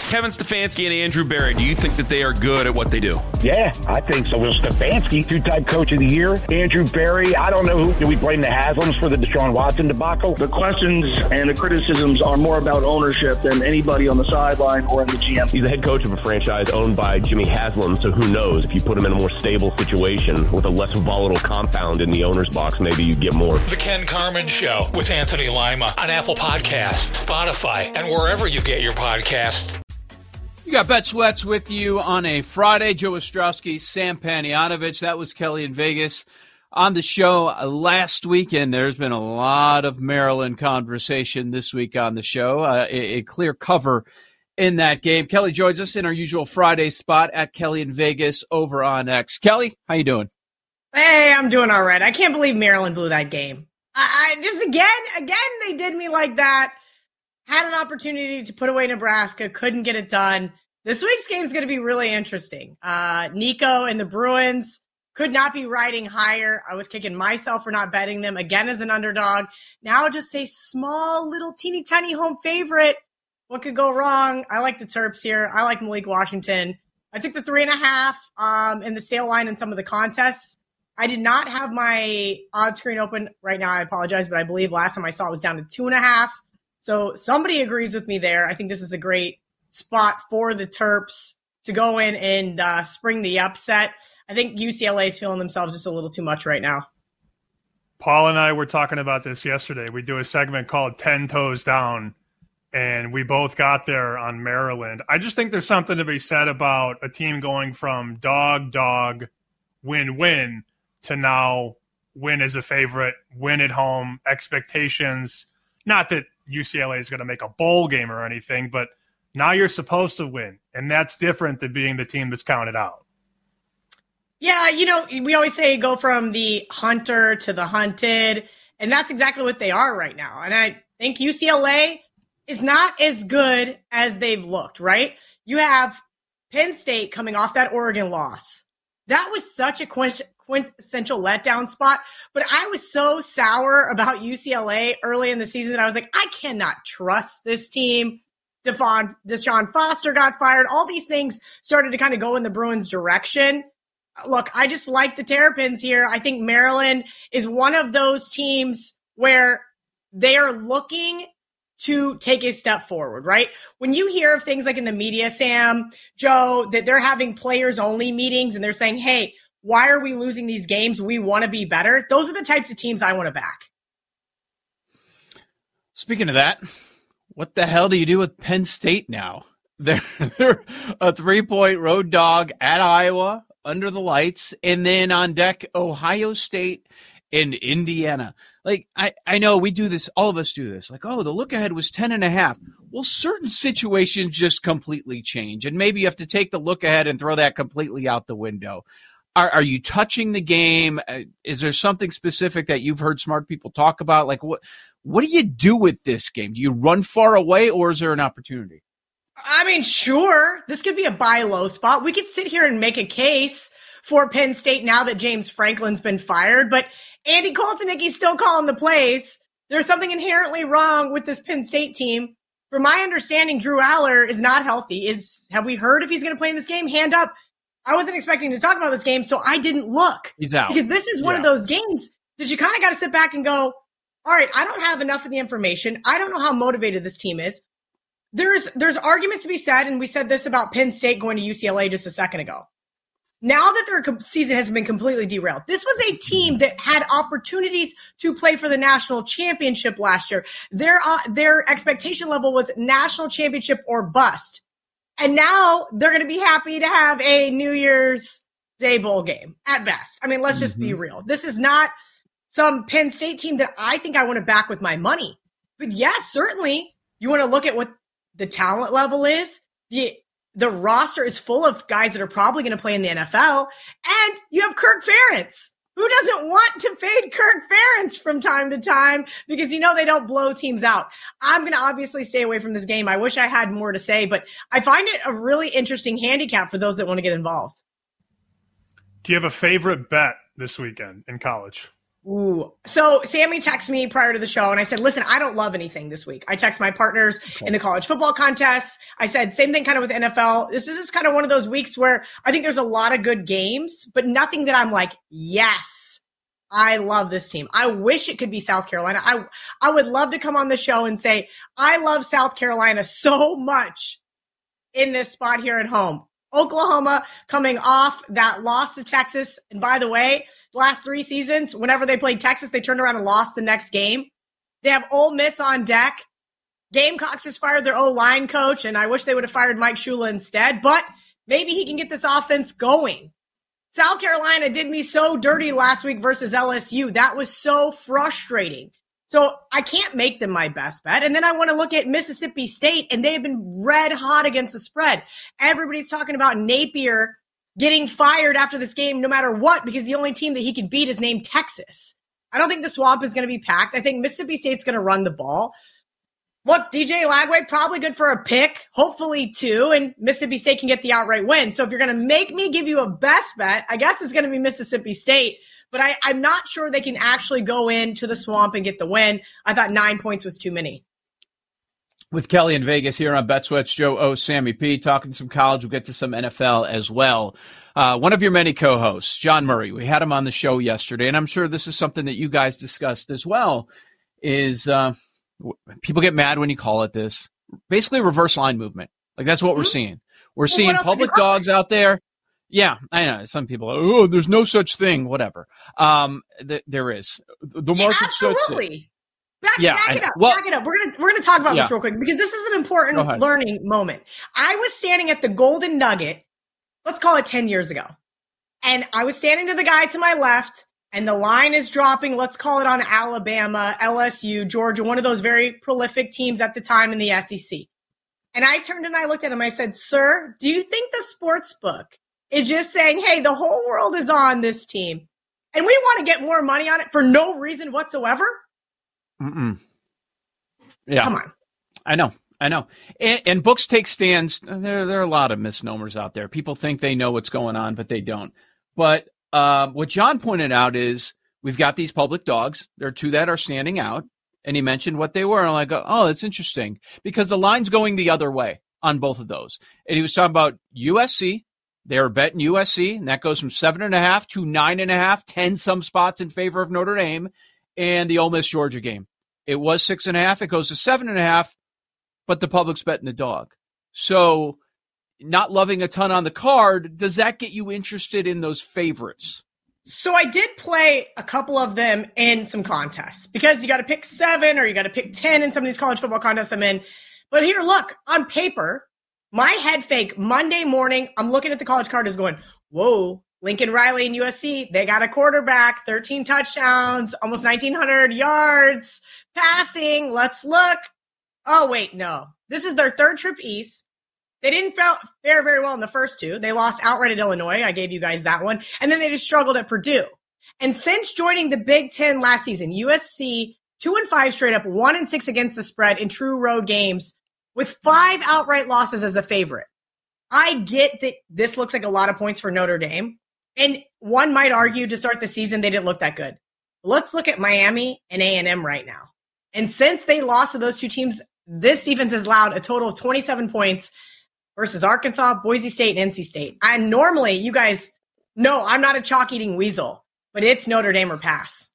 Kevin Stefanski and Andrew Berry, do you think that they are good at what they do? Yeah, I think so. Well, Stefanski, two-time coach of the year. Andrew Berry, I don't know who. Do we blame the Haslams for the Deshaun Watson debacle? The questions and the criticisms are more about ownership than anybody on the sideline or in the GM. He's the head coach of a franchise owned by Jimmy Haslam, so who knows? If you put him in a more stable situation with a less volatile compound in the owner's box, maybe you get more. The Ken Carman Show with Anthony Lima on Apple Podcasts, Spotify, and wherever you get your podcasts. You got Bet Sweats with you on a Friday. Joe Ostrowski, Sam Panayotovich. That was Kelly in Vegas. On the show last weekend, there's been a lot of Maryland conversation this week on the show. A clear cover in that game. Kelly joins us in our usual Friday spot at Kelly in Vegas over on X. Kelly, how you doing? Hey, I'm doing all right. I can't believe Maryland blew that game. I just, again, they did me like that. Had an opportunity to put away Nebraska, couldn't get it done. This week's game is going to be really interesting. Nico and the Bruins could not be riding higher. I was kicking myself for not betting them again as an underdog. Now just a small little teeny tiny home favorite. What could go wrong? I like the Terps here. I like Malik Washington. I took the 3.5 in the stale line in some of the contests. I did not have my odds screen open right now. I apologize, but I believe last time I saw it was down to 2.5. So somebody agrees with me there. I think this is a great spot for the Terps to go in and spring the upset. I think UCLA is feeling themselves just a little too much right now. Paul and I were talking about this yesterday. We do a segment called 10 Toes Down, and we both got there on Maryland. I just think there's something to be said about a team going from dog, win, to now win as a favorite, win at home, expectations. Not that UCLA is going to make a bowl game or anything, but now you're supposed to win, and that's different than being the team that's counted out. Yeah, we always say go from the hunter to the hunted, and that's exactly what they are right now. And I think UCLA is not as good as they've looked, right? You have Penn State coming off that Oregon loss. That was such a quintessential letdown spot, but I was so sour about UCLA early in the season that I was like, I cannot trust this team. Deshaun Foster got fired. All these things started to kind of go in the Bruins' direction. Look, I just like the Terrapins here. I think Maryland is one of those teams where they are looking to take a step forward, right? When you hear of things like in the media, Sam, Joe, that they're having players-only meetings and they're saying, hey, why are we losing these games? We want to be better. Those are the types of teams I want to back. Speaking of that, what the hell do you do with Penn State now? They're a 3-point road dog at Iowa under the lights, and then on deck, Ohio State and Indiana. Like, I know we do this, all of us do this. Like, oh, the look ahead was 10.5. Well, certain situations just completely change, and maybe you have to take the look ahead and throw that completely out the window. Are you touching the game? Is there something specific that you've heard smart people talk about? Like, what do you do with this game? Do you run far away, or is there an opportunity? I mean, sure, this could be a buy low spot. We could sit here and make a case for Penn State now that James Franklin's been fired, but Andy Koltanicki's still calling the plays. There's something inherently wrong with this Penn State team. From my understanding, Drew Aller is not healthy. Have we heard if he's going to play in this game? Hand up. I wasn't expecting to talk about this game, so I didn't look. He's out. Because this is one of those games that you kind of got to sit back and go, all right, I don't have enough of the information. I don't know how motivated this team is. There's arguments to be said, and we said this about Penn State going to UCLA just a second ago. Now that their season has been completely derailed, this was a team that had opportunities to play for the national championship last year. Their expectation level was national championship or bust. And now they're going to be happy to have a New Year's Day bowl game at best. I mean, let's just be real. This is not some Penn State team that I think I want to back with my money. But yes, certainly you want to look at what the talent level is. The roster is full of guys that are probably going to play in the NFL. And you have Kirk Ferentz. Who doesn't want to fade Kirk Ferentz from time to time because they don't blow teams out? I'm going to obviously stay away from this game. I wish I had more to say, but I find it a really interesting handicap for those that want to get involved. Do you have a favorite bet this weekend in college? Ooh. So Sammy texted me prior to the show and I said, listen, I don't love anything this week. I text my partners in the college football contests. I said, same thing kind of with NFL. This is just kind of one of those weeks where I think there's a lot of good games, but nothing that I'm like, yes, I love this team. I wish it could be South Carolina. I would love to come on the show and say, I love South Carolina so much in this spot here at home. Oklahoma coming off that loss to Texas. And by the way, the last 3 seasons, whenever they played Texas, they turned around and lost the next game. They have Ole Miss on deck. Gamecocks just fired their O-line coach, and I wish they would have fired Mike Shula instead, but maybe he can get this offense going. South Carolina did me so dirty last week versus LSU. That was so frustrating. So I can't make them my best bet. And then I want to look at Mississippi State, and they have been red hot against the spread. Everybody's talking about Napier getting fired after this game no matter what, because the only team that he can beat is named Texas. I don't think the Swamp is going to be packed. I think Mississippi State's going to run the ball. Look, DJ Lagway, probably good for a pick, hopefully 2, and Mississippi State can get the outright win. So if you're going to make me give you a best bet, I guess it's going to be Mississippi State. But I'm not sure they can actually go into the Swamp and get the win. I thought 9 points was too many. With Kelly in Vegas here on BetSweats, Joe O, Sammy P, talking some college. We'll get to some NFL as well. One of your many co-hosts, John Murray, we had him on the show yesterday, and I'm sure this is something that you guys discussed as well, is people get mad when you call it this. Basically reverse line movement. Like, that's what we're seeing. We're seeing public dogs out there. Yeah, I know. Some people are, oh, there's no such thing, whatever. There is. The market absolutely. Back it up. Back it up. We're gonna talk about this real quick because this is an important learning moment. I was standing at the Golden Nugget, let's call it 10 years ago. And I was standing to the guy to my left, and the line is dropping, let's call it on Alabama, LSU, Georgia, one of those very prolific teams at the time in the SEC. And I turned and I looked at him. I said, sir, do you think the sports book is just saying, hey, the whole world is on this team, and we want to get more money on it for no reason whatsoever? Yeah. Come on. I know. And books take stands. There are a lot of misnomers out there. People think they know what's going on, but they don't. But what John pointed out is we've got these public dogs. There are 2 that are standing out, and he mentioned what they were. And I'm like, oh, that's interesting, because the line's going the other way on both of those. And he was talking about USC. They were betting USC, and that goes from 7.5 to 9.5, 10 some spots in favor of Notre Dame, and the Ole Miss Georgia game. It was 6.5. It goes to 7.5, but the public's betting the dog. So not loving a ton on the card, does that get you interested in those favorites? So I did play a couple of them in some contests because you got to pick 7 or you got to pick 10 in some of these college football contests I'm in. But here, look, on paper, my head fake Monday morning, I'm looking at the college card is going, whoa, Lincoln Riley and USC, they got a quarterback, 13 touchdowns, almost 1,900 yards, passing. Let's look. Oh, wait, no. This is their 3rd trip east. They didn't fare very well in the first 2. They lost outright at Illinois. I gave you guys that one. And then they just struggled at Purdue. And since joining the Big Ten last season, USC 2-5 straight up, 1-6 against the spread in true road games, with 5 outright losses as a favorite. I get that this looks like a lot of points for Notre Dame. And one might argue to start the season, they didn't look that good. Let's look at Miami and A&M right now. And since they lost to those 2 teams, this defense has allowed a total of 27 points versus Arkansas, Boise State, and NC State. And normally, you guys know I'm not a chalk-eating weasel, but it's Notre Dame or pass.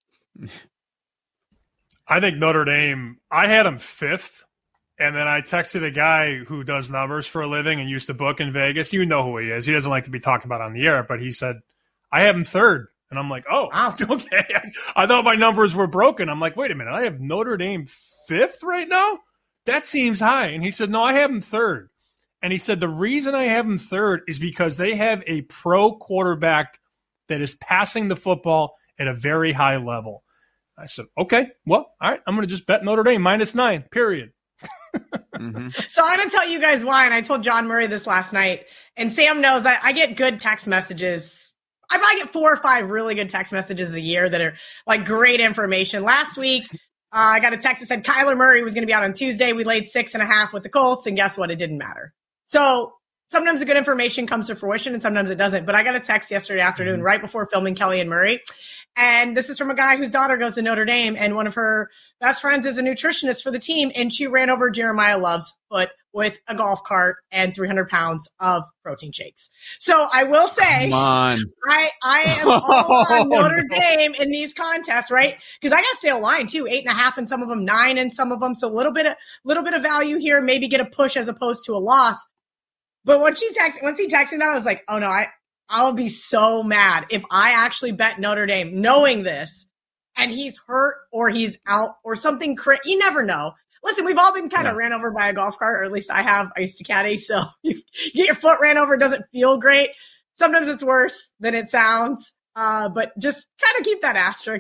I think Notre Dame, I had them 5th. And then I texted a guy who does numbers for a living and used to book in Vegas. You know who he is. He doesn't like to be talked about on the air, but he said, I have him 3rd. And I'm like, oh, wow. Okay. I thought my numbers were broken. I'm like, wait a minute. I have Notre Dame 5th right now? That seems high. And he said, no, I have him 3rd. And he said, the reason I have him 3rd is because they have a pro quarterback that is passing the football at a very high level. I said, okay, well, all right. I'm going to just bet Notre Dame -9, period. So I'm going to tell you guys why, and I told John Murray this last night, and Sam knows I get good text messages. I probably get 4 or 5 really good text messages a year that are like great information. Last week, I got a text that said Kyler Murray was going to be out on Tuesday. We laid 6.5 with the Colts, and guess what? It didn't matter. So sometimes the good information comes to fruition, and sometimes it doesn't. But I got a text yesterday afternoon right before filming Kelly and Murray, And this is from a guy whose daughter goes to Notre Dame, and one of her best friends is a nutritionist for the team, and she ran over Jeremiah Love's foot with a golf cart and 300 pounds of protein shakes. So I will say, Come on. I am all on Notre Dame in these contests, right? Because I got to stay a line too, 8.5 in some of them, 9 in some of them. So a little bit of value here, maybe get a push as opposed to a loss. But once he texted me that, I was like, oh no, I'll be so mad if I actually bet Notre Dame knowing this and he's hurt or he's out or something. You never know. Listen, we've all been kind of ran over by a golf cart, or at least I have. I used to caddy, so you get your foot ran over, it doesn't feel great. Sometimes it's worse than it sounds, but just kind of keep that asterisk.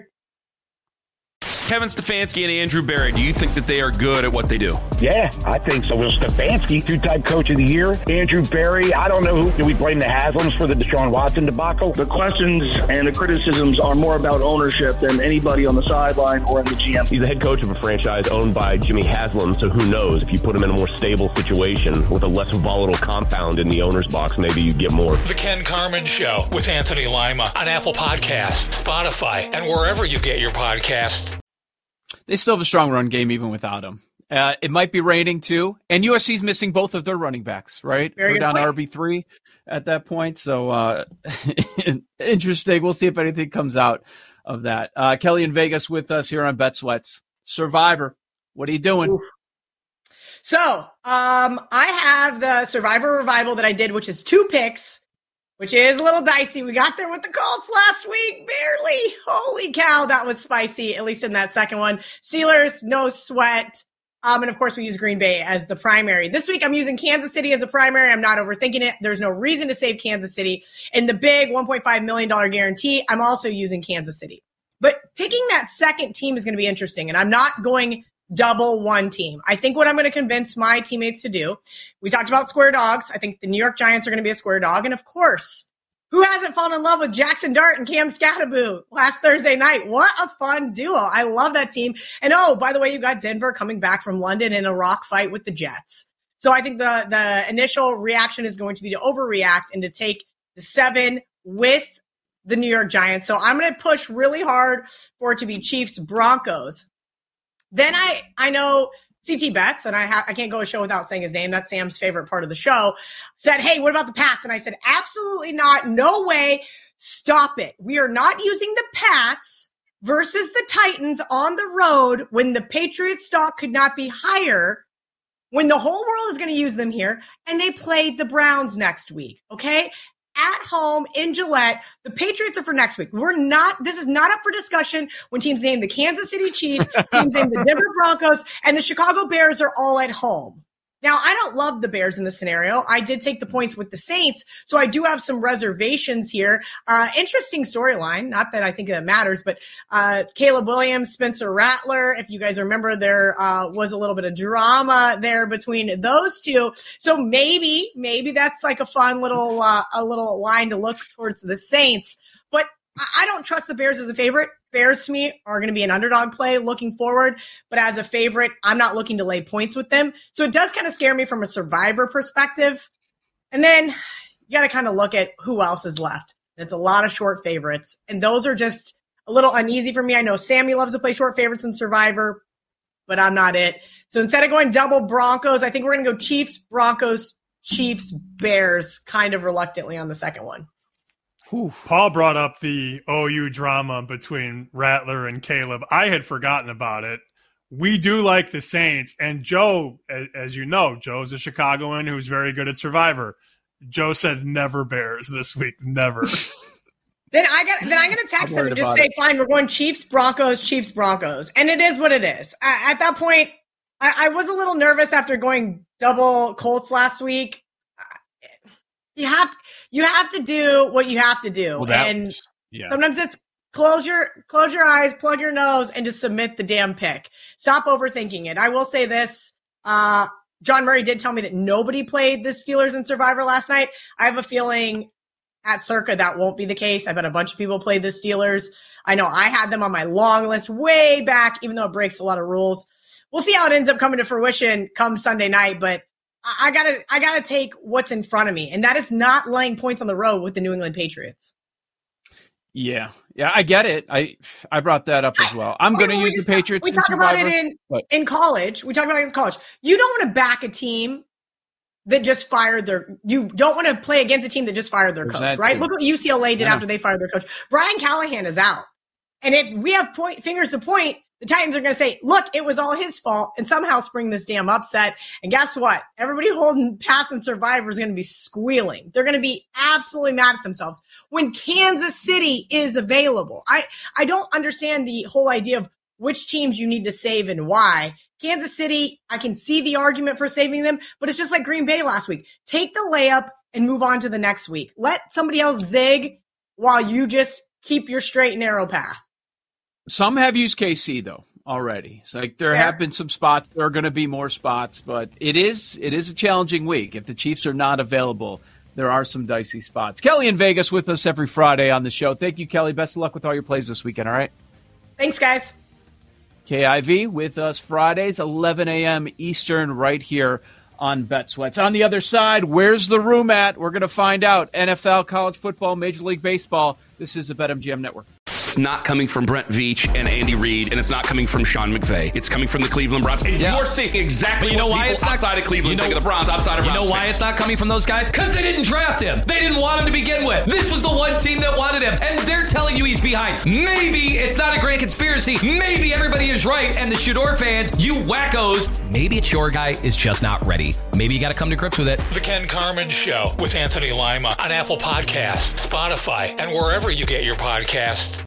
Kevin Stefanski and Andrew Berry, do you think that they are good at what they do? Yeah, I think so. Will Stefanski, two-time coach of the year. Andrew Berry, I don't know who. Do we blame the Haslams for the Deshaun Watson debacle? The questions and the criticisms are more about ownership than anybody on the sideline or in the GM. He's the head coach of a franchise owned by Jimmy Haslam, so who knows? If you put him in a more stable situation with a less volatile compound in the owner's box, maybe you get more. The Ken Carman Show with Anthony Lima on Apple Podcasts, Spotify, and wherever you get your podcasts. They still have a strong run game even without him. It might be raining too. And USC's missing both of their running backs, right? They're down to RB3 at that point. So interesting. We'll see if anything comes out of that. Kelly in Vegas with us here on Bet Sweats. Survivor, what are you doing? Oof. So I have the Survivor Revival that I did, which is 2 picks, which is a little dicey. We got there with the Colts last week, barely. Holy cow, that was spicy, at least in that second one. Steelers, no sweat. And of course, we use Green Bay as the primary. This week, I'm using Kansas City as a primary. I'm not overthinking it. There's no reason to save Kansas City. In the big $1.5 million guarantee, I'm also using Kansas City. But picking that second team is going to be interesting, and I'm not going double one team. I think what I'm going to convince my teammates to do, we talked about square dogs. I think the New York Giants are going to be a square dog. And of course, who hasn't fallen in love with Jackson Dart and Cam Scatteraboo last Thursday night? What a fun duo. I love that team. And oh, by the way, you got Denver coming back from London in a rock fight with the Jets. So I think the initial reaction is going to be to overreact and to take the 7 with the New York Giants. So I'm going to push really hard for it to be Chiefs Broncos. Then I know CT Betts, and I can't go a show without saying his name. That's Sam's favorite part of the show. Said, hey, what about the Pats? And I said, absolutely not. No way. Stop it. We are not using the Pats versus the Titans on the road when the Patriots stock could not be higher, when the whole world is going to use them here, and they played the Browns next week. Okay. At home in Gillette, the Patriots are for next week. This is not up for discussion when teams name the Kansas City Chiefs, teams name the Denver Broncos, and the Chicago Bears are all at home. Now, I don't love the Bears in this scenario. I did take the points with the Saints, so I do have some reservations here. Interesting storyline. Not that I think that matters, but Caleb Williams, Spencer Rattler. If you guys remember, there was a little bit of drama there between those two. So maybe that's like a fun little line to look towards the Saints. But I don't trust the Bears as a favorite. Bears to me are going to be an underdog play looking forward, but as a favorite, I'm not looking to lay points with them. So it does kind of scare me from a Survivor perspective. And then you got to kind of look at who else is left. And it's a lot of short favorites, and those are just a little uneasy for me. I know Sammy loves to play short favorites in Survivor, but I'm not it. So instead of going double Broncos, I think we're going to go Chiefs, Broncos, Chiefs, Bears, kind of reluctantly on the second one. Paul brought up the OU drama between Rattler and Caleb. I had forgotten about it. We do like the Saints, and Joe, as you know, Joe's a Chicagoan who's very good at Survivor. Joe said never Bears this week, never. Then I'm gonna text them and just say, fine, we're going Chiefs, Broncos, and it is what it is. At that point, I was a little nervous after going double Colts last week. You have to do what you have to do. Well, sometimes it's close your eyes, plug your nose, and just submit the damn pick. Stop overthinking it. I will say this. John Murray did tell me that nobody played the Steelers in Survivor last night. I have a feeling at Circa that won't be the case. I bet a bunch of people played the Steelers. I know I had them on my long list way back, even though it breaks a lot of rules. We'll see how it ends up coming to fruition come Sunday night, but I gotta take what's in front of me, and that is not laying points on the road with the New England Patriots. Yeah, I get it. I brought that up as well. I'm going to use the Patriots. We talk about it in college. We talk about it in college. You don't want to back a team that just fired you don't want to play against a team that just fired their coach, right? Look what UCLA did after they fired their coach. Brian Callahan is out. And if we have fingers to point, the Titans are going to say, look, it was all his fault, and somehow spring this damn upset. And guess what? Everybody holding Pats and Survivor is going to be squealing. They're going to be absolutely mad at themselves when Kansas City is available. I don't understand the whole idea of which teams you need to save and why. Kansas City, I can see the argument for saving them, but it's just like Green Bay last week. Take the layup and move on to the next week. Let somebody else zig while you just keep your straight and narrow path. Some have used KC, though, already. It's like there have been some spots. There are going to be more spots, but it is a challenging week. If the Chiefs are not available, there are some dicey spots. Kelly in Vegas with us every Friday on the show. Thank you, Kelly. Best of luck with all your plays this weekend, all right? Thanks, guys. KIV with us Fridays, 11 a.m. Eastern, right here on BetSweats. On the other side, where's the room at? We're going to find out. NFL, college football, Major League Baseball. This is the BetMGM Network. It's not coming from Brent Veach and Andy Reid, and it's not coming from Sean McVay. It's coming from the Cleveland Browns. And you're seeing exactly what people outside of Cleveland think of the Browns, outside of Browns. You know why it's not coming from those guys? Because they didn't draft him. They didn't want him to begin with. This was the one team that wanted him, and they're telling you he's behind. Maybe it's not a grand conspiracy. Maybe everybody is right, and the Shador fans, you wackos, maybe it's your guy is just not ready. Maybe you got to come to grips with it. The Ken Carman Show with Anthony Lima on Apple Podcasts, Spotify, and wherever you get your podcasts.